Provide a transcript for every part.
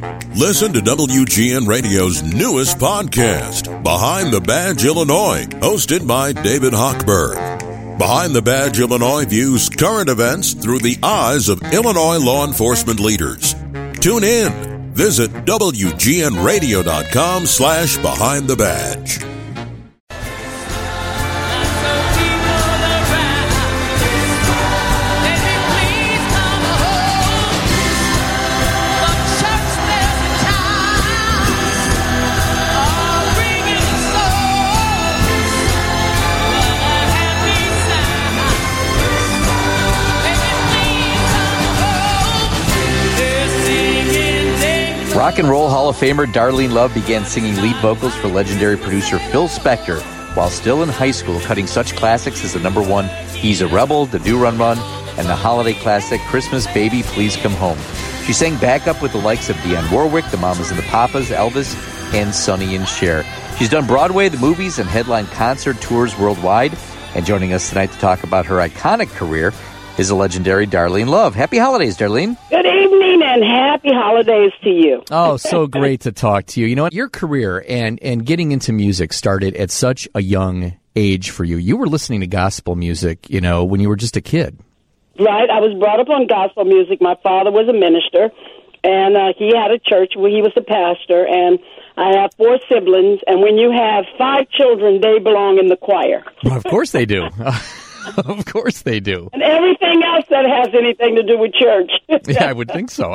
Listen to WGN Radio's newest podcast, Behind the Badge Illinois, hosted by David Hochberg. Behind the Badge Illinois views current events through the eyes of Illinois law enforcement leaders. Tune in. Visit WGNRadio.com/Behind the Badge. Rock and Roll Hall of Famer Darlene Love began singing lead vocals for legendary producer Phil Spector while still in high school, cutting such classics as the number one He's a Rebel, The Do Run Run, and the holiday classic Christmas Baby Please Come Home. She sang backup with the likes of Dionne Warwick, the Mamas and the Papas, Elvis, and Sonny and Cher. She's done Broadway, the movies, and headlined concert tours worldwide. And joining us tonight to talk about her iconic career is the legendary Darlene Love. Happy holidays, Darlene. Good evening and happy holidays to you. Oh, so great to talk to you. You know what? Your career and getting into music started at such a young age for you. You were listening to gospel music, you know, when you were just a kid. Right. I was brought up on gospel music. My father was a minister, and he had a church where he was the pastor, and I have 4 siblings, and when you have 5 children, they belong in the choir. Well, of course they do. Of course they do. And everything else that has anything to do with church. Yeah, I would think so.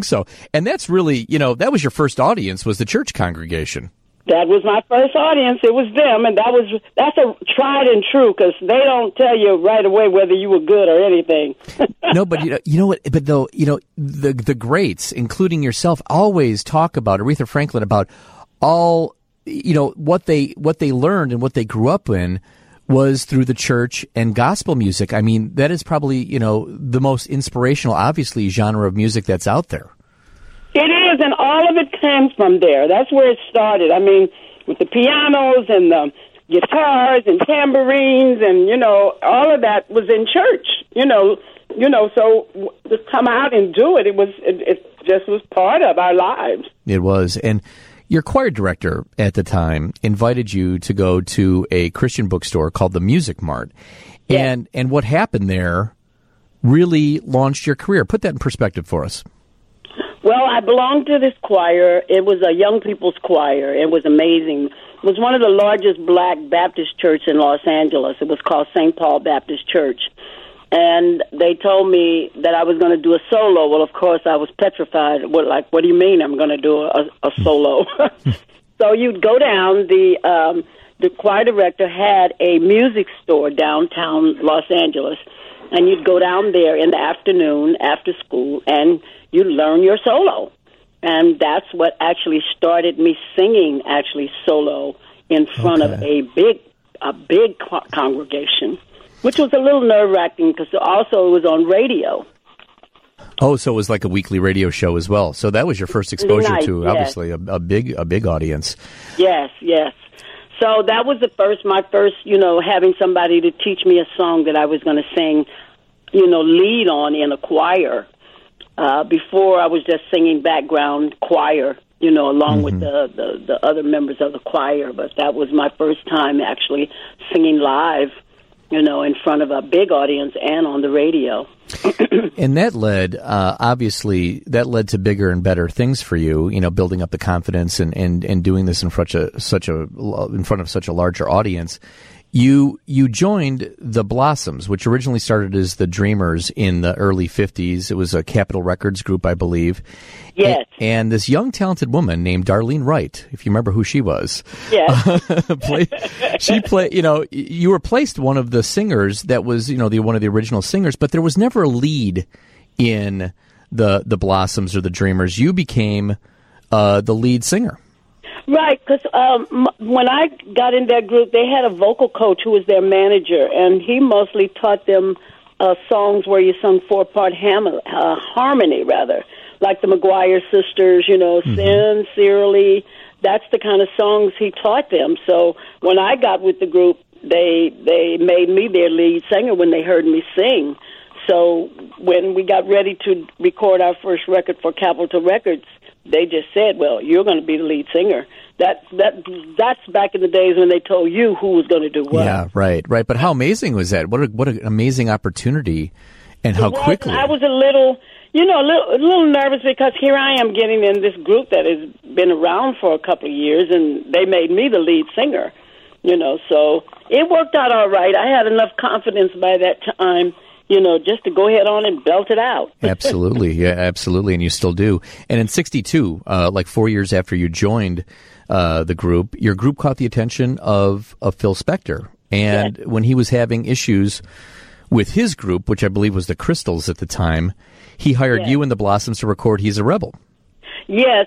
And that's really, you know, that was your first audience, was the church congregation. That was my first audience. It was them, and that's a tried and true, because they don't tell you right away whether you were good or anything. No, but you know what? But though, you know, the greats, including yourself, always talk about Aretha Franklin, about all, you know, what they learned and what they grew up in was through the church and gospel music. I mean, that is probably, you know, the most inspirational, obviously, genre of music that's out there. It is, and all of it came from there. That's where it started. I mean, with the pianos and the guitars and tambourines and, you know, all of that was in church, you know, so to come out and do it, it just was part of our lives. It was, and your choir director at the time invited you to go to a Christian bookstore called the Music Mart. Yes. And what happened there really launched your career. Put that in perspective for us. Well, I belonged to this choir. It was a young people's choir. It was amazing. It was one of the largest black Baptist churches in Los Angeles. It was called St. Paul Baptist Church. And they told me that I was going to do a solo. Well, of course, I was petrified. What do you mean I'm going to do a solo? So you'd go down. The choir director had a music store downtown Los Angeles, and you'd go down there in the afternoon after school, and you'd learn your solo. And that's what actually started me singing solo in front of a big congregation. Which was a little nerve-wracking because also it was on radio. Oh, so it was like a weekly radio show as well. So that was your first exposure to, obviously, a big audience. Yes. So that was my first, you know, having somebody to teach me a song that I was going to sing, you know, lead on in a choir. Before I was just singing background choir, you know, along with the other members of the choir. But that was my first time actually singing live, you know, in front of a big audience and on the radio. And that led, obviously, to bigger and better things for you, you know, building up the confidence and doing this in front of such a larger audience. You joined the Blossoms, which originally started as the Dreamers in the early 50s. It was a Capitol Records group, I believe. Yes. And this young, talented woman named Darlene Wright, if you remember who she was. Yes. You know, you were placed one of the singers that was, you know, one of the original singers, but there was never a lead in the Blossoms or the Dreamers. You became the lead singer. Right, because when I got in that group, they had a vocal coach who was their manager, and he mostly taught them songs where you sung 4-part harmony, like the McGuire Sisters, you know, Sincerely. That's the kind of songs he taught them. So when I got with the group, they made me their lead singer when they heard me sing. So when we got ready to record our first record for Capitol Records, They just said, well, you're going to be the lead singer. That's back in the days when they told you who was going to do what. Yeah, right. But how amazing was that? What an amazing opportunity, and how quickly. I was a little nervous because here I am getting in this group that has been around for a couple of years, and they made me the lead singer. So it worked out all right. I had enough confidence by that time, just to go ahead on and belt it out. Absolutely. Yeah, absolutely. And you still do. And in 1962, like 4 years after you joined the group, your group caught the attention of Phil Spector. And when he was having issues with his group, which I believe was the Crystals at the time, he hired you and the Blossoms to record He's a Rebel. Yes,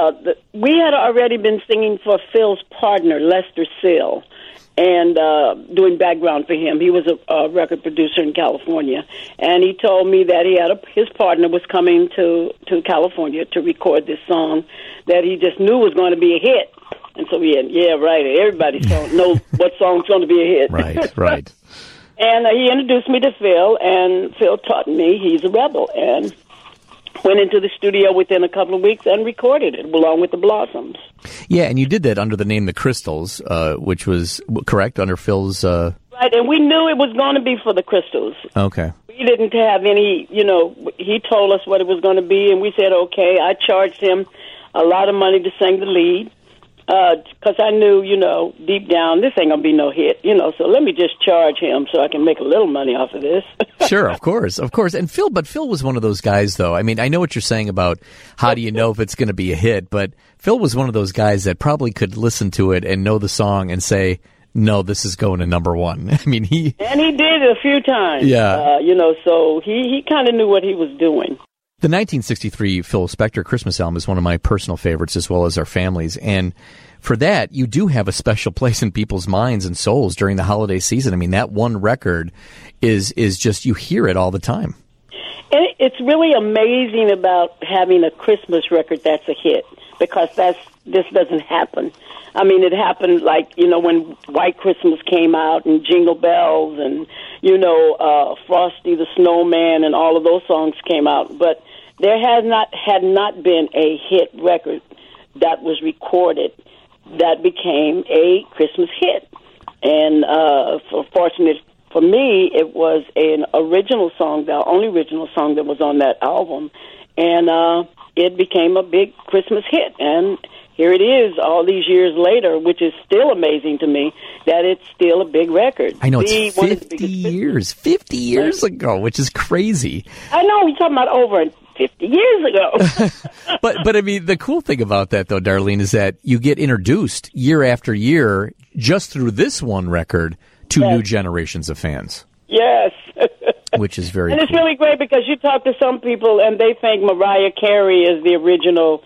we had already been singing for Phil's partner, Lester Sill, and doing background for him. He was a record producer in California, and he told me that his partner was coming to California to record this song that he just knew was going to be a hit. And so everybody knows what song's going to be a hit. Right. And he introduced me to Phil, and Phil taught me He's a Rebel, and went into the studio within a couple of weeks and recorded it along with the Blossoms. Yeah, and you did that under the name The Crystals, which was correct, under Phil's... Right, and we knew it was going to be for the Crystals. Okay. We didn't have any, he told us what it was going to be, and we said, okay. I charged him a lot of money to sing the lead, because I knew, deep down, this ain't going to be no hit, so let me just charge him so I can make a little money off of this. Sure, of course. And Phil was one of those guys, though. I mean, I know what you're saying about how do you know if it's going to be a hit, but Phil was one of those guys that probably could listen to it and know the song and say, no, this is going to number one. I mean, And he did it a few times. Yeah. So he kind of knew what he was doing. The 1963 Phil Spector Christmas album is one of my personal favorites, as well as our family's. And for that, you do have a special place in people's minds and souls during the holiday season. I mean, that one record is just, you hear it all the time. And it's really amazing about having a Christmas record that's a hit, because this doesn't happen. I mean, it happened like, when White Christmas came out and Jingle Bells and, Frosty the Snowman and all of those songs came out. But there had not been a hit record that was recorded that became a Christmas hit. And fortunate for me, it was an original song, the only original song that was on that album. And it became a big Christmas hit. And here it is all these years later, which is still amazing to me that it's still a big record. I know, it's 50 years ago, which is crazy. I know, we're talking about over 50 years ago. But I mean, the cool thing about that, though, Darlene, is that you get introduced year after year just through this one record to new generations of fans. Yes. Which is very And it's cool. really great because you talk to some people and they think Mariah Carey is the original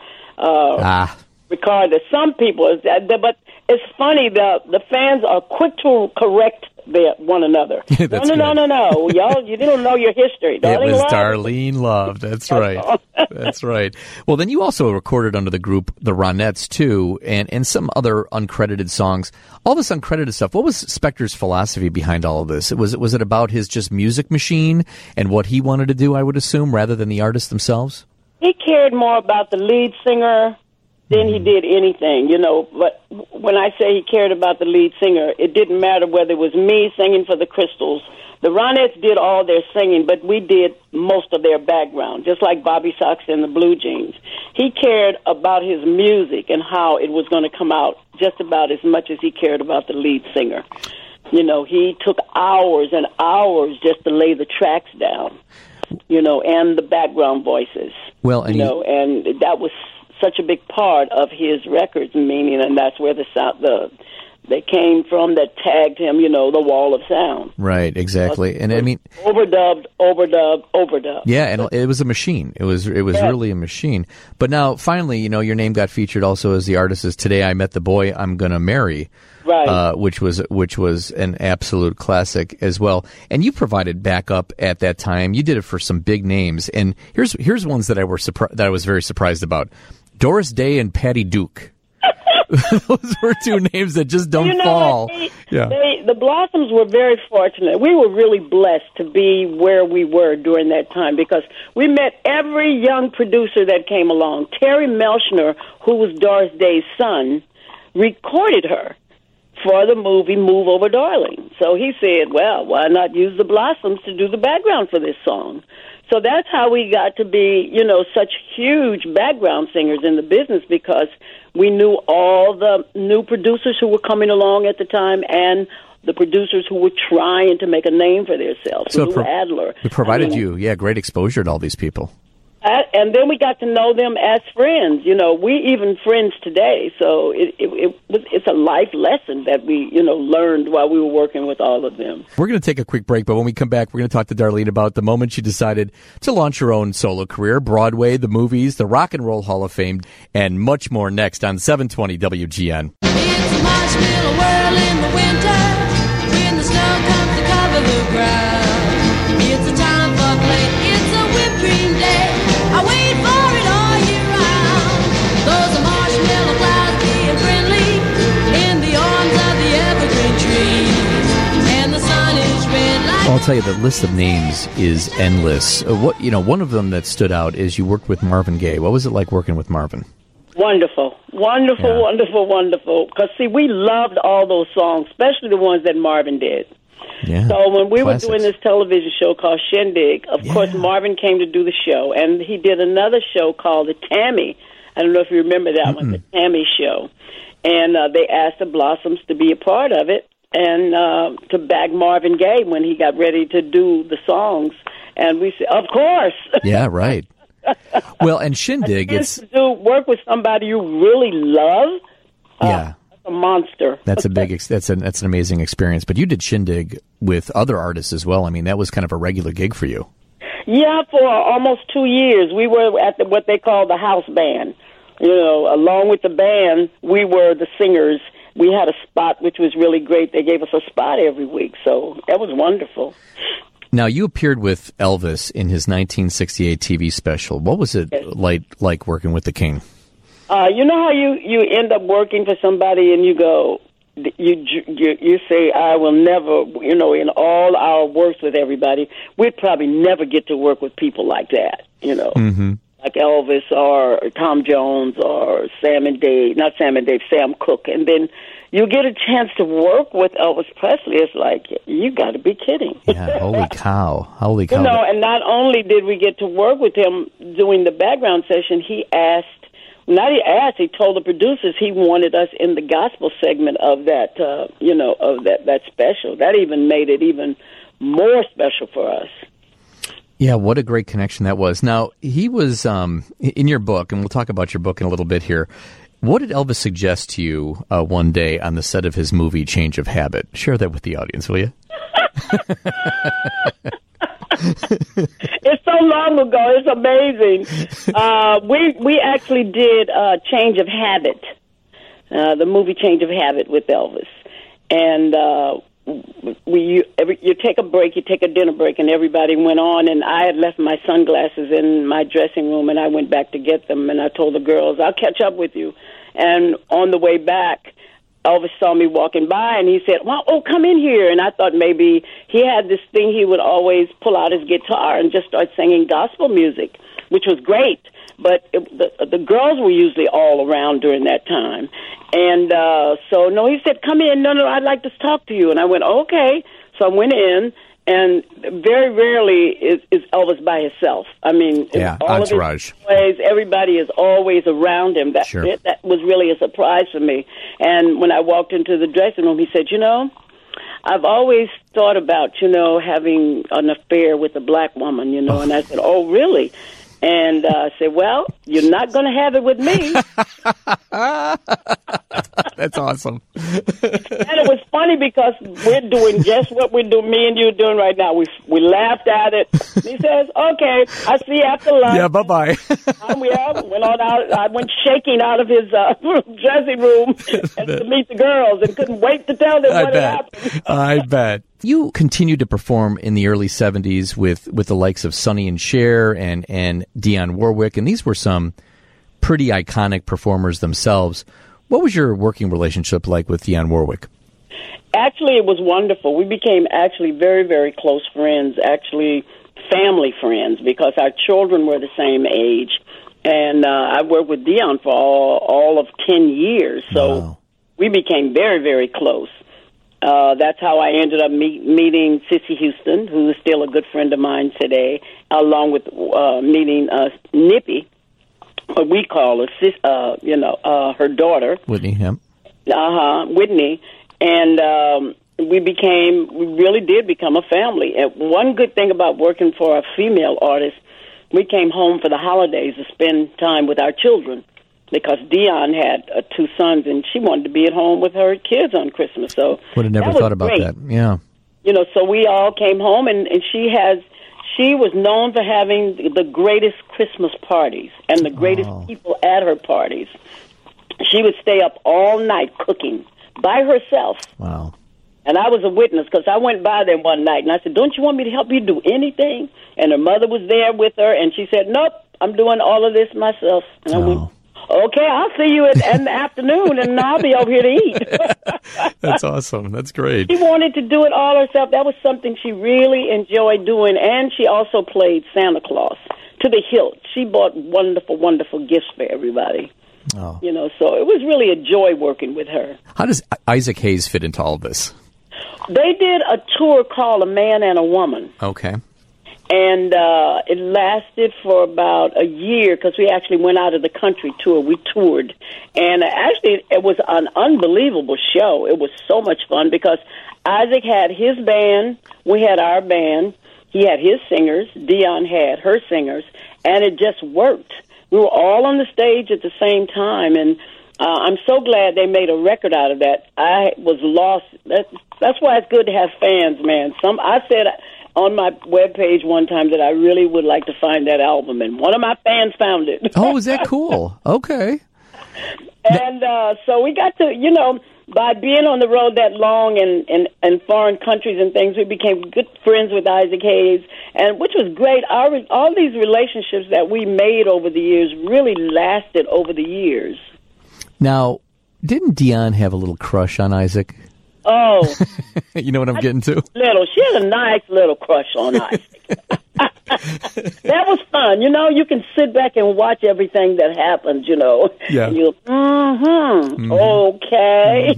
Ricardo. Some people, but it's funny, the fans are quick to correct one another. No. Y'all, you didn't know your history. It was Darlene Love. That's right. That's right. Well, then you also recorded under the group The Ronettes, too, and some other uncredited songs. All this uncredited stuff, what was Spector's philosophy behind all of this? Was it about his just music machine and what he wanted to do, I would assume, rather than the artists themselves? He cared more about the lead singer than he did anything, But when I say he cared about the lead singer, it didn't matter whether it was me singing for the Crystals. The Ronettes did all their singing, but we did most of their background, just like Bobby Sox and the Blue Jeans. He cared about his music and how it was going to come out just about as much as he cared about the lead singer. He took hours and hours just to lay the tracks down, and the background voices. Well, and and that was such a big part of his records, meaning, and that's where they came from that tagged him, the wall of sound. Right, exactly. And I mean, overdubbed. Yeah, and it was a machine. It was really a machine. But now, finally, your name got featured also as the artist is Today I Met the Boy I'm Gonna Marry. Right. Which was an absolute classic as well. And you provided backup at that time. You did it for some big names. And here's ones that I was very surprised about. Doris Day and Patty Duke. Those were two names that just don't fall. The Blossoms were very fortunate. We were really blessed to be where we were during that time because we met every young producer that came along. Terry Melchner, who was Doris Day's son, recorded her for the movie Move Over Darling. So he said, well, why not use the Blossoms to do the background for this song? So that's how we got to be, such huge background singers in the business because we knew all the new producers who were coming along at the time and the producers who were trying to make a name for themselves. So Lou Adler. It provided you, great exposure to all these people. And then we got to know them as friends. We even friends today. So it's a life lesson that we, learned while we were working with all of them. We're going to take a quick break, but when we come back, we're going to talk to Darlene about the moment she decided to launch her own solo career, Broadway, the movies, the Rock and Roll Hall of Fame, and much more next on 720 WGN. It's a marshmallow whirl in the winter when the snow comes to cover the ground. It's a time for play. It's a whipped cream day. I wait for it all year round. Those are marshmallow clouds being friendly in the arms of the evergreen trees. And the sun is red like... I'll tell you, the list of names is endless. One of them that stood out is you worked with Marvin Gaye. What was it like working with Marvin? Wonderful. Wonderful. Because, see, we loved all those songs, especially the ones that Marvin did. Yeah, so when we classics. were doing this television show called Shindig, of course, Marvin came to do the show, and he did another show called The Tammy. I don't know if you remember that one, The Tammy Show. And they asked the Blossoms to be a part of it and to back Marvin Gaye when he got ready to do the songs. And we said, of course. Yeah, right. Well, and Shindig, it's to work with somebody you really love. Yeah. A monster. That's a big. That's an amazing experience. But you did Shindig with other artists as well. I mean, that was kind of a regular gig for you. Yeah, for almost 2 years, we were at what they call the house band. Along with the band, we were the singers. We had a spot which was really great. They gave us a spot every week, so that was wonderful. Now, you appeared with Elvis in his 1968 TV special. What was it like working with the King? You know how you end up working for somebody and you go, you say, I will never, in all our works with everybody, we'd probably never get to work with people like that, like Elvis or Tom Jones or Sam Cooke. And then you get a chance to work with Elvis Presley. It's like, you got to be kidding. Yeah, holy cow. And not only did we get to work with him doing the background session, he told the producers he wanted us in the gospel segment of that, of that special. That even made it even more special for us. Yeah, what a great connection that was. Now, he was, in your book, and we'll talk about your book in a little bit here, what did Elvis suggest to you one day on the set of his movie Change of Habit? Share that with the audience, will you? It's so long ago. It's amazing. We actually did Change of Habit, the movie Change of Habit with Elvis, and you take a break, you take a dinner break, and everybody went on. And I had left my sunglasses in my dressing room, and I went back to get them. And I told the girls, "I'll catch up with you." And on the way back, Elvis saw me walking by, and he said, "Well, come in here." And I thought maybe he had this thing he would always pull out his guitar and just start singing gospel music, which was great. But the girls were usually all around during that time. And so, no, he said, "Come in. No, I'd like to talk to you." And I went, "Okay." So I went in, and very rarely is Elvis by himself. I mean, all entourage. Of his plays, everybody is always around him. That was really a surprise for me. And when I walked into the dressing room, he said, "I've always thought about, having an affair with a black woman, And I said, "Oh, really?" And I said, "Well, you're not going to have it with me." That's awesome. And it was funny because we're doing just what we're doing, me and you are doing right now. We laughed at it. He says, "Okay, I'll see you after lunch." Yeah, bye-bye. Went on out. I went shaking out of his dressing room to meet the girls and couldn't wait to tell them what had happened. I bet. You continued to perform in the early 70s with the likes of Sonny and Cher and Dionne Warwick, and these were some pretty iconic performers themselves. What was your working relationship like with Dionne Warwick? Actually, it was wonderful. We became actually very, very close friends, actually family friends, because our children were the same age. And I worked with Dionne for all of 10 years, so Wow. we became very, very close. That's how I ended up meeting Cissy Houston, who is still a good friend of mine today, along with meeting Nippy, what we call her, her daughter. Whitney, yeah. Whitney. And we really did become a family. And one good thing about working for a female artist, we came home for the holidays to spend time with our children, because Dionne had 2 sons, and she wanted to be at home with her kids on Christmas. So Would have never that was thought about great. that. Yeah. So we all came home, and she was known for having the greatest Christmas parties and the greatest people at her parties. She would stay up all night cooking by herself. Wow. And I was a witness, because I went by there one night, and I said, "Don't you want me to help you do anything?" And her mother was there with her, and she said, "Nope, I'm doing all of this myself." And I went, "Okay, I'll see you in the afternoon, and I'll be over here to eat." That's awesome. That's great. She wanted to do it all herself. That was something she really enjoyed doing, and she also played Santa Claus to the hilt. She bought wonderful, wonderful gifts for everybody. Oh. So it was really a joy working with her. How does Isaac Hayes fit into all of this? They did a tour called A Man and a Woman, Okay. and it lasted for about a year, because we actually went out of the country tour. We toured, and actually it was an unbelievable show. It was so much fun, because Isaac had his band, we had our band, he had his singers, Dionne had her singers, and it just worked. We were all on the stage at the same time, and I'm so glad they made a record out of that. I was lost. That's why it's good to have fans, man. I said on my webpage one time that I really would like to find that album, and one of my fans found it. Oh, is that cool? Okay. And so we got to, by being on the road that long and foreign countries and things, we became good friends with Isaac Hayes, and which was great. All these relationships that we made over the years really lasted over the years. Now, didn't Dionne have a little crush on Isaac? Oh. You know what I'm getting to? She had a nice little crush on Isaac. That was fun. You can sit back and watch everything that happens, Yeah. And you, okay.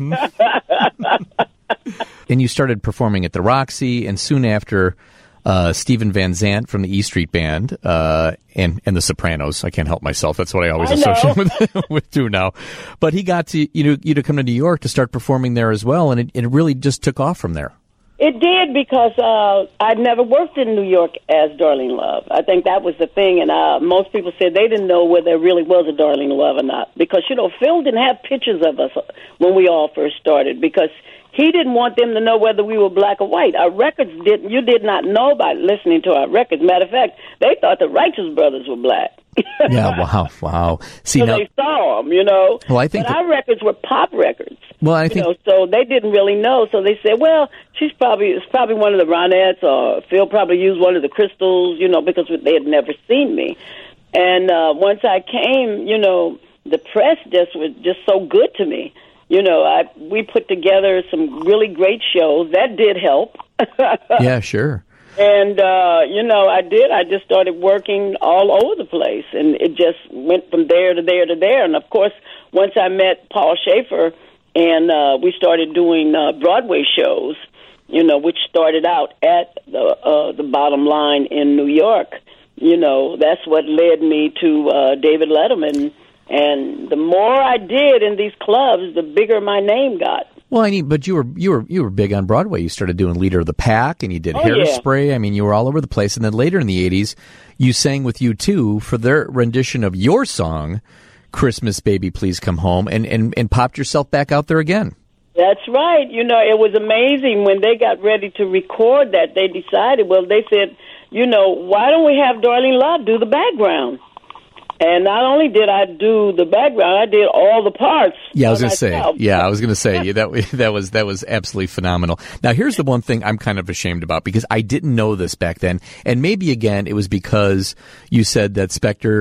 And you started performing at the Roxy, and soon after, Stephen Van Zandt from the E Street Band and the Sopranos. I can't help myself. That's what I always associate with too now. But he got to you to come to New York to start performing there as well, and it really just took off from there. It did, because I'd never worked in New York as Darlene Love. I think that was the thing, and most people said they didn't know whether there really was a Darlene Love or not, because, Phil didn't have pictures of us when we all first started, because he didn't want them to know whether we were black or white. Our records you did not know by listening to our records. Matter of fact, they thought the Righteous Brothers were black. Yeah, wow. See, so now, they saw them, Well, I think but our records were pop records. Well, I think so they didn't really know. So they said, well, it's probably one of the Ronettes, or Phil probably used one of the Crystals, because they had never seen me. And once I came, the press was just so good to me. We put together some really great shows. That did help. Yeah, sure. And, I just started working all over the place, and it just went from there to there to there. And, of course, once I met Paul Schaefer, and we started doing Broadway shows, which started out at the Bottom Line in New York. That's what led me to David Letterman. And the more I did in these clubs, the bigger my name got. Well, but you were big on Broadway. You started doing Leader of the Pack, and you did Hairspray. Yeah. I mean, you were all over the place. And then later in the 80s, you sang with U2 for their rendition of your song, Christmas Baby Please Come Home, and popped yourself back out there again. That's right. It was amazing when they got ready to record that. They decided, they said, why don't we have Darlene Love do the background? And not only did I do the background, I did all the parts. Yeah, I was going to say that was absolutely phenomenal. Now, here's the one thing I'm kind of ashamed about, because I didn't know this back then, and maybe again it was because you said that Spector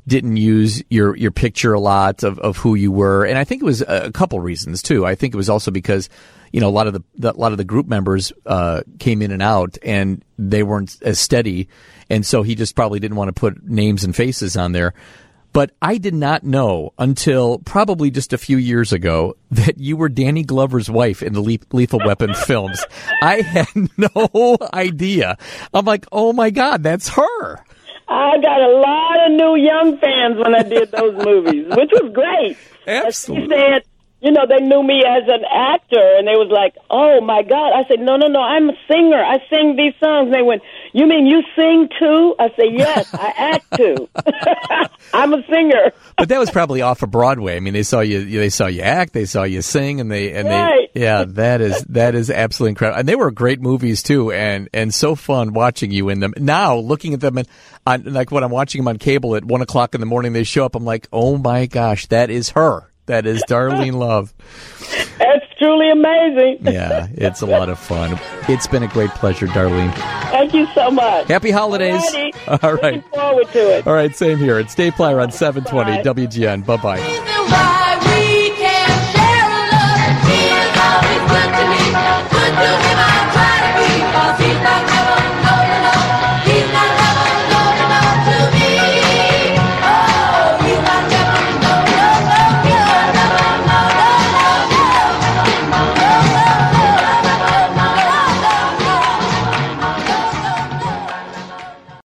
didn't use your picture a lot of who you were, and I think it was a couple reasons too. I think it was also because a lot of the group members came in and out, and they weren't as steady, and so he just probably didn't want to put names and faces on there. But I did not know until probably just a few years ago that you were Danny Glover's wife in the Lethal Weapon films. I had no idea. I'm like, oh my God, that's her. I got a lot of new young fans when I did those movies, which was great. Absolutely. She said, they knew me as an actor, and they was like, oh, my God. I said, no, I'm a singer. I sing these songs. And they went, you mean you sing, too? I said, yes, I act, too. I'm a singer. But that was probably off of Broadway. I mean, they saw you act, they saw you sing, and right. that is absolutely incredible. And they were great movies, too, and so fun watching you in them. Now, looking at them, like when I'm watching them on cable at 1 o'clock in the morning, they show up, I'm like, oh, my gosh, that is her. That is Darlene Love. That's truly amazing. Yeah, it's a lot of fun. It's been a great pleasure, Darlene. Thank you so much. Happy holidays. Alrighty. All right. Looking forward to it. All right, same here. It's Dave Plyer on 720 WGN. Bye-bye.